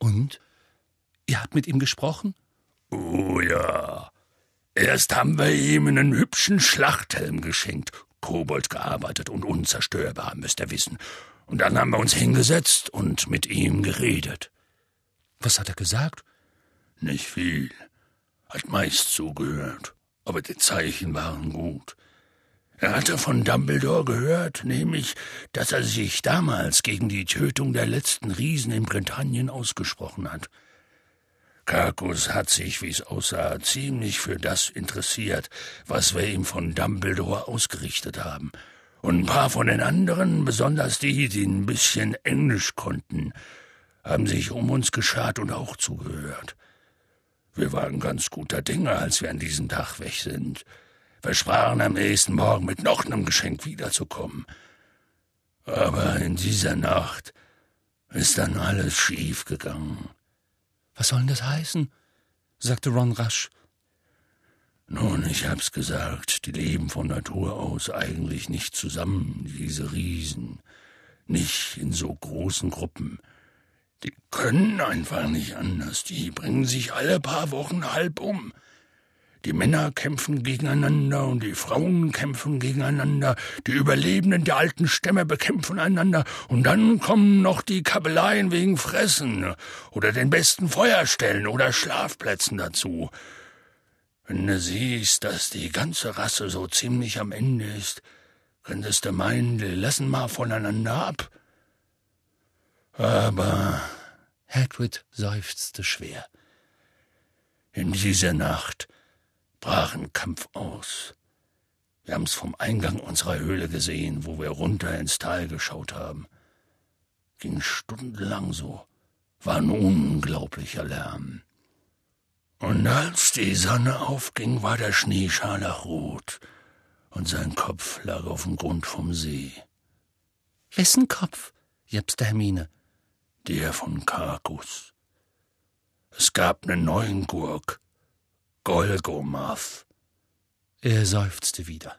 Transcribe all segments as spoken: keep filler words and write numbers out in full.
Und? Ihr habt mit ihm gesprochen? Oh ja. Erst haben wir ihm einen hübschen Schlachthelm geschenkt. Kobold gearbeitet und unzerstörbar, müsst ihr wissen. Und dann haben wir uns hingesetzt und mit ihm geredet. Was hat er gesagt? Nicht viel. Hat meist zugehört. Aber die Zeichen waren gut. Er hatte von Dumbledore gehört, nämlich, dass er sich damals gegen die Tötung der letzten Riesen in Britannien ausgesprochen hat. Carcus hat sich, wie es aussah, ziemlich für das interessiert, was wir ihm von Dumbledore ausgerichtet haben. Und ein paar von den anderen, besonders die, die ein bisschen Englisch konnten, haben sich um uns geschart und auch zugehört. Wir waren ganz guter Dinge, als wir an diesem Tag weg sind. Versprachen am nächsten Morgen mit noch einem Geschenk wiederzukommen. Aber in dieser Nacht ist dann alles schief gegangen. Was soll denn das heißen? Sagte Ron rasch. Nun, ich hab's gesagt, die leben von Natur aus eigentlich nicht zusammen, diese Riesen. Nicht in so großen Gruppen. Die können einfach nicht anders, die bringen sich alle paar Wochen halb um. Die Männer kämpfen gegeneinander und die Frauen kämpfen gegeneinander, die Überlebenden der alten Stämme bekämpfen einander und dann kommen noch die Kabeleien wegen Fressen oder den besten Feuerstellen oder Schlafplätzen dazu. Wenn du siehst, dass die ganze Rasse so ziemlich am Ende ist, könntest du meinen, die lassen mal voneinander ab. Aber Hagrid seufzte schwer. In dieser Nacht brach ein Kampf aus. Wir haben's vom Eingang unserer Höhle gesehen, wo wir runter ins Tal geschaut haben. Ging stundenlang so, war ein unglaublicher Lärm. Und als die Sonne aufging, war der Schnee scharlachrot und sein Kopf lag auf dem Grund vom See. »Wessen Kopf?« japste Hermine. »Der von Carcus. Es gab einen neuen Gurk, Golgomath.« Er seufzte wieder.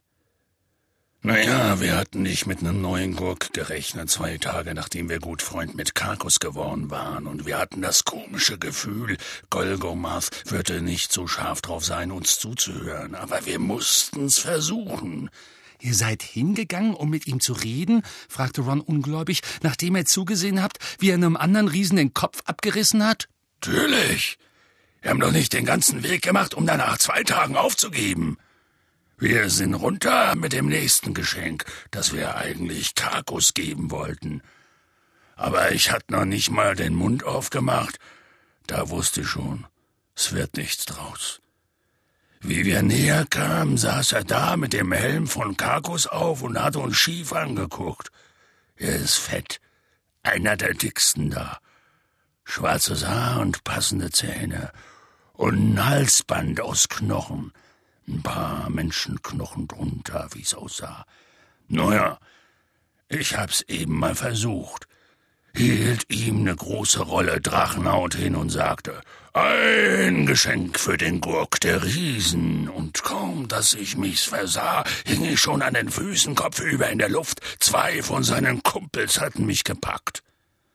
Naja, wir hatten nicht mit einem neuen Gurk gerechnet, zwei Tage nachdem wir gut Freund mit Carcus geworden waren. Und wir hatten das komische Gefühl, Golgomath würde nicht so scharf drauf sein, uns zuzuhören. Aber wir mussten's versuchen. »Ihr seid hingegangen, um mit ihm zu reden?« fragte Ron ungläubig, nachdem er zugesehen habt, wie er einem anderen Riesen den Kopf abgerissen hat. »Natürlich. Wir haben doch nicht den ganzen Weg gemacht, um dann nach zwei Tagen aufzugeben. Wir sind runter mit dem nächsten Geschenk, das wir eigentlich Carcus geben wollten. Aber ich hatte noch nicht mal den Mund aufgemacht. Da wusste ich schon, es wird nichts draus. Wie wir näher kamen, saß er da mit dem Helm von Carcus auf und hat uns schief angeguckt. Er ist fett, einer der dicksten da. Schwarzes Haar und passende Zähne und ein Halsband aus Knochen. Ein paar Menschenknochen drunter, wie's aussah. Naja, ich hab's eben mal versucht. Hielt ihm eine große Rolle Drachenhaut hin und sagte, ein Geschenk für den Gurk der Riesen. Und kaum, dass ich mich's versah, hing ich schon an den Füßen kopfüber in der Luft. Zwei von seinen Kumpels hatten mich gepackt.